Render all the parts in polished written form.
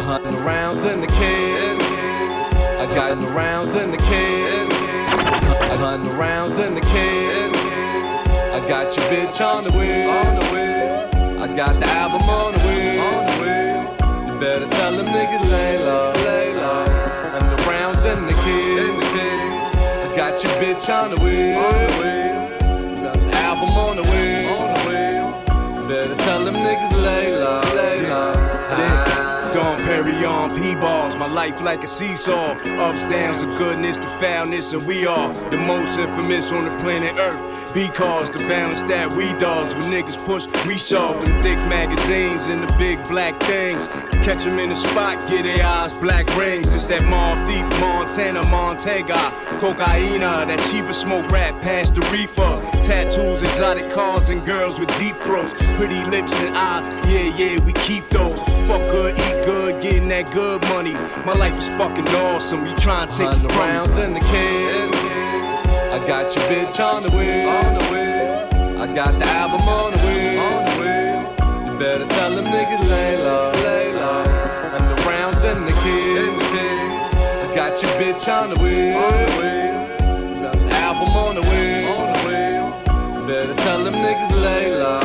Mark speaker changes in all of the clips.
Speaker 1: 100 rounds in the can. I got the rounds in the can. 100 rounds in the can. I got your bitch on the way. I got the album on the way. You better tell them niggas lay low. 100 rounds in the can. I got your bitch on the way. Got the album on the way. You better tell them niggas lay low.
Speaker 2: Don Perry on P-balls, my life like a seesaw. Ups, downs, the goodness, the foulness, and we are the most infamous on the planet Earth. Because the balance that we does, when niggas push, we shove them thick magazines and the big black things. Catch them in the spot, get their eyes black rings. It's that Mobb Deep, Montana, Montega, cocaina, that cheaper smoke rap past the reefer. Tattoos, exotic cars, and girls with deep throats, pretty lips and eyes. Yeah, we keep those. Fuck good, eat good, getting that good money. My life is fucking awesome. You try and take
Speaker 1: 100 rounds in the can. I got your bitch on the way. I got the album on the way. You better tell them niggas lay low. 100 rounds in the can. I got your bitch on the way. Got the album on the way. You better tell them niggas lay low.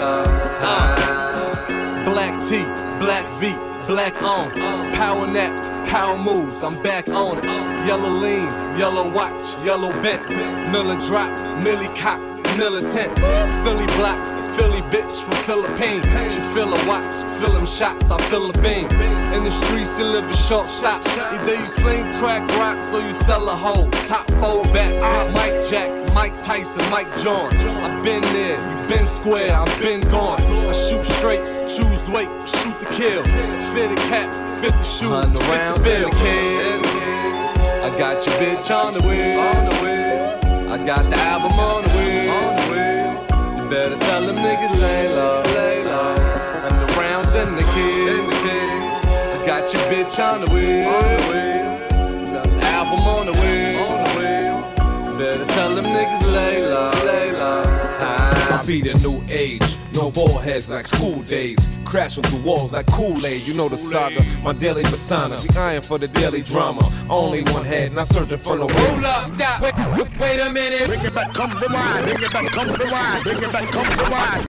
Speaker 1: Black T, Black V, Black on. Power naps, power moves, I'm back on it. Yellow lean, yellow watch, yellow bent. Miller drop, Millie cop, militant. Philly blocks, Philly bitch from Philippines. She feel a watch, feel them shots, I feel a beam. In the streets you live a short stop. Either you sling crack rocks or you sell a hoe. Top fold back, Mike Jack, Mike Tyson, Mike John. I've been there, you been square, I've been gone. I shoot straight, choose the weight, shoot the kill. Fit a cap, fit the shoes, 100 rounds
Speaker 2: fit the
Speaker 1: in the can. I got your bitch on the way. I got the album on the way. You better tell them niggas lay low. 100 rounds in the can. I got your bitch on the way. Got the album on the way. You better tell them niggas lay low.
Speaker 3: I be the new age, no ball heads like school days. Crashing through walls like Kool-Aid, you know the saga, my daily persona. The iron for the daily drama. Only one head, not searching for no way.
Speaker 4: Hold up, wait a minute.
Speaker 5: Bring it back, come rewind. Bring it back, come rewind. Bring it back, come rewind.